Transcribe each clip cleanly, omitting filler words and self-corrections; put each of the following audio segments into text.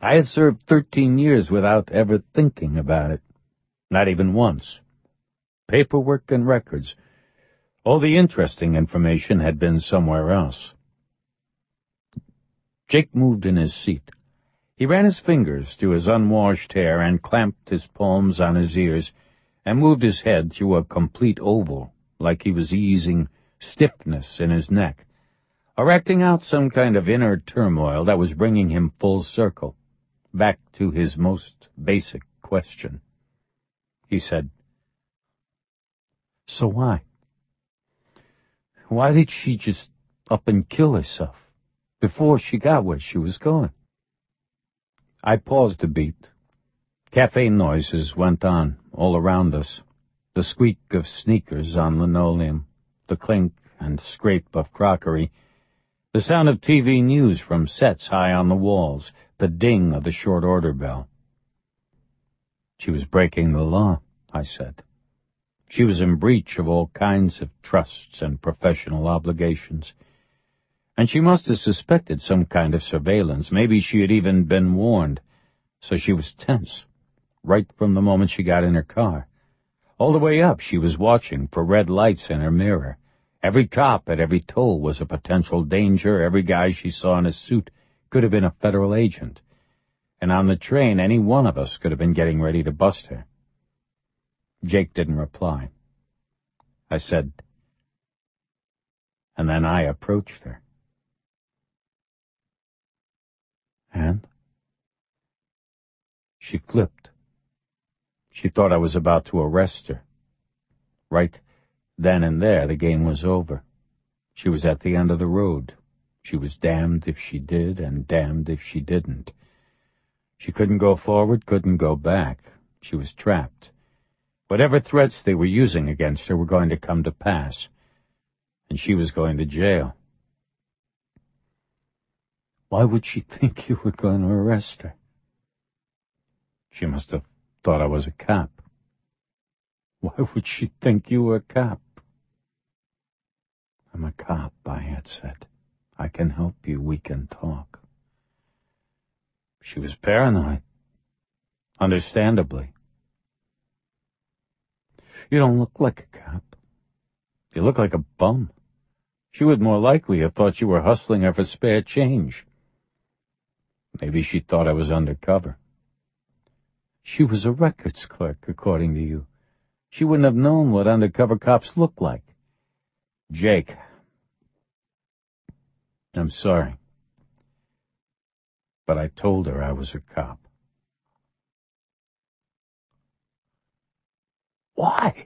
I had served 13 years without ever thinking about it. Not even once. Paperwork and records. All the interesting information had been somewhere else. Jake moved in his seat. He ran his fingers through his unwashed hair and clamped his palms on his ears and moved his head through a complete oval, like he was easing stiffness in his neck, or acting out some kind of inner turmoil that was bringing him full circle, back to his most basic question. He said, "So why? Why did she just up and kill herself before she got where she was going?" I paused a beat. Cafe noises went on all around us. The squeak of sneakers on linoleum, the clink and scrape of crockery, the sound of TV news from sets high on the walls, the ding of the short order bell. She was breaking the law, I said. She was in breach of all kinds of trusts and professional obligations. And she must have suspected some kind of surveillance. Maybe she had even been warned. So she was tense, right from the moment she got in her car. All the way up, she was watching for red lights in her mirror. Every cop at every toll was a potential danger. Every guy she saw in a suit could have been a federal agent. And on the train, any one of us could have been getting ready to bust her. Jake didn't reply. I said, and then I approached her. And? She flipped. She thought I was about to arrest her. Right then and there, the game was over. She was at the end of the road. She was damned if she did and damned if she didn't. She couldn't go forward, couldn't go back. She was trapped. Whatever threats they were using against her were going to come to pass, and she was going to jail. Why would she think you were going to arrest her? She must have thought I was a cop. Why would she think you were a cop? I'm a cop, I had said. I can help you, we can talk. She was paranoid. Understandably. You don't look like a cop. You look like a bum. She would more likely have thought you were hustling her for spare change. Maybe she thought I was undercover. She was a records clerk, according to you. She wouldn't have known what undercover cops look like. Jake, I'm sorry, but I told her I was a cop. Why?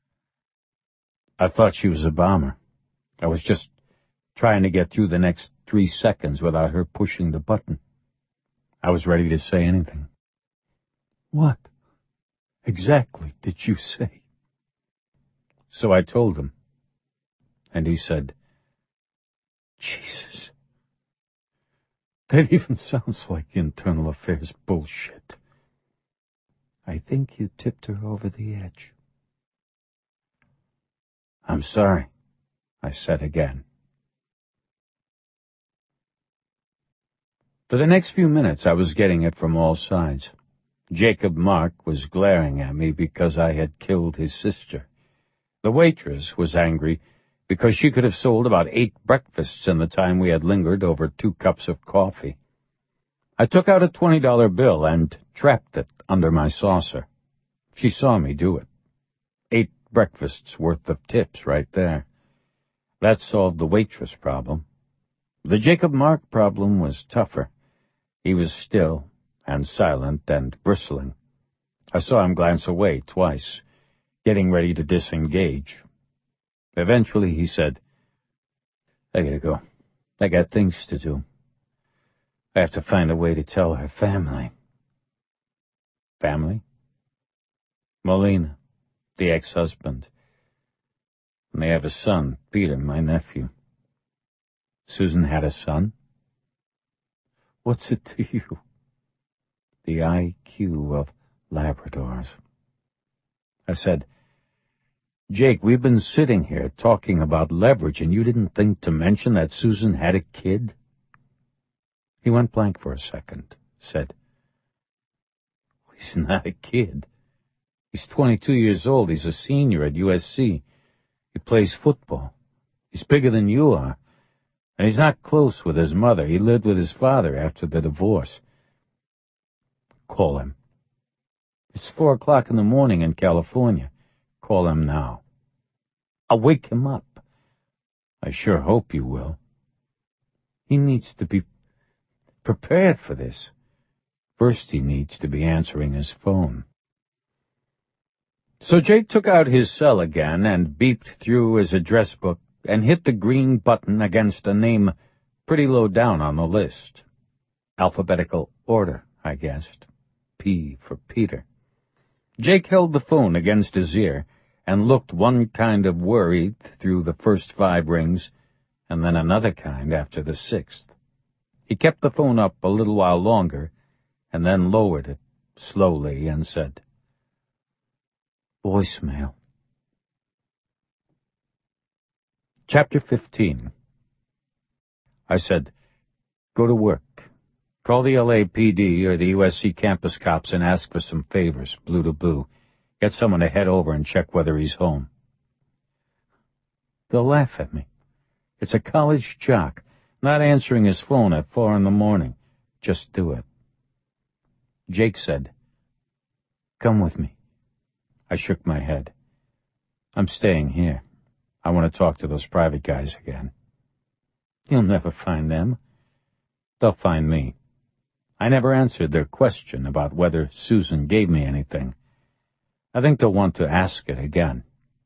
I thought she was a bomber. I was just trying to get through the next 3 seconds without her pushing the button. I was ready to say anything. What exactly did you say? So I told him, and he said, Jesus, that even sounds like internal affairs bullshit. I think you tipped her over the edge. I'm sorry, I said again. For the next few minutes, I was getting it from all sides. Jacob Mark was glaring at me because I had killed his sister. The waitress was angry because she could have sold about 8 breakfasts in the time we had lingered over 2 cups of coffee. I took out a $20 bill and trapped it under my saucer. She saw me do it. 8 breakfasts worth of tips right there. That solved the waitress problem. The Jacob Mark problem was tougher. He was still and silent and bristling. I saw him glance away twice, getting ready to disengage. Eventually he said, I gotta go. I got things to do. I have to find a way to tell her family. Family? Molina, the ex-husband. And they have a son, Peter, my nephew. Susan had a son? What's it to you? The IQ of Labradors. I said, Jake, we've been sitting here talking about leverage, and you didn't think to mention that Susan had a kid? He went blank for a second, said, He's not a kid. He's 22 years old. He's a senior at USC. He plays football. He's bigger than you are. And he's not close with his mother. He lived with his father after the divorce. Call him. It's 4 o'clock in the morning in California. Call him now. I'll wake him up. I sure hope you will. He needs to be prepared for this. First, he needs to be answering his phone. So Jake took out his cell again and beeped through his address book and hit the green button against a name pretty low down on the list. Alphabetical order, I guessed. P for Peter. Jake held the phone against his ear and looked one kind of worried through the first 5 rings, and then another kind after the 6th. He kept the phone up a little while longer, and then lowered it slowly and said, "Voicemail." Chapter 15. I said, "Go to work. Call the LAPD or the USC campus cops and ask for some favors, blue to blue. Get someone to head over and check whether he's home." They'll laugh at me. It's a college jock, not answering his phone at 4 in the morning. Just do it. Jake said, "Come with me." I shook my head. "I'm staying here. I want to talk to those private guys again." "You'll never find them." "They'll find me." I never answered their question about whether Susan gave me anything. I think they'll want to ask it again.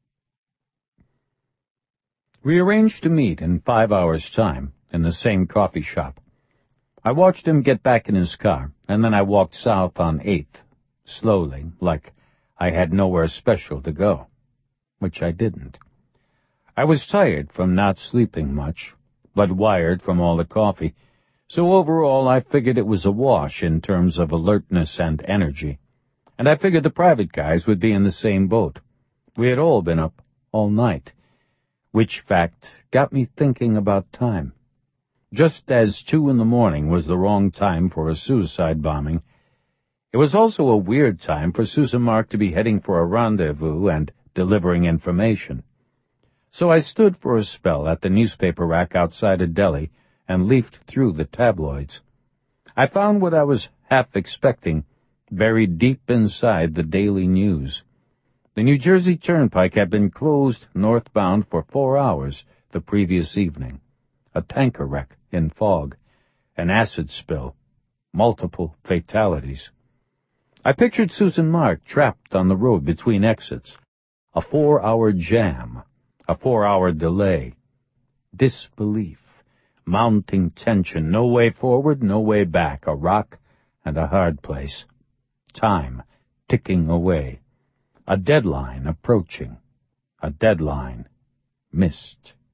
We arranged to meet in 5 hours' time in the same coffee shop. I watched him get back in his car, and then I walked south on 8th, slowly, like I had nowhere special to go, which I didn't. I was tired from not sleeping much, but wired from all the coffee, so overall I figured it was a wash in terms of alertness and energy, and I figured the private guys would be in the same boat. We had all been up all night, which fact got me thinking about time. Just as 2 in the morning was the wrong time for a suicide bombing, it was also a weird time for Susan Mark to be heading for a rendezvous and delivering information. So I stood for a spell at the newspaper rack outside a deli and leafed through the tabloids. I found what I was half expecting buried deep inside the Daily News. The New Jersey Turnpike had been closed northbound for 4 hours the previous evening. A tanker wreck in fog, an acid spill, multiple fatalities. I pictured Susan Mark trapped on the road between exits. A 4-hour jam, a 4-hour delay. Disbelief, mounting tension, no way forward, no way back, a rock and a hard place. Time ticking away. A deadline approaching. A deadline missed.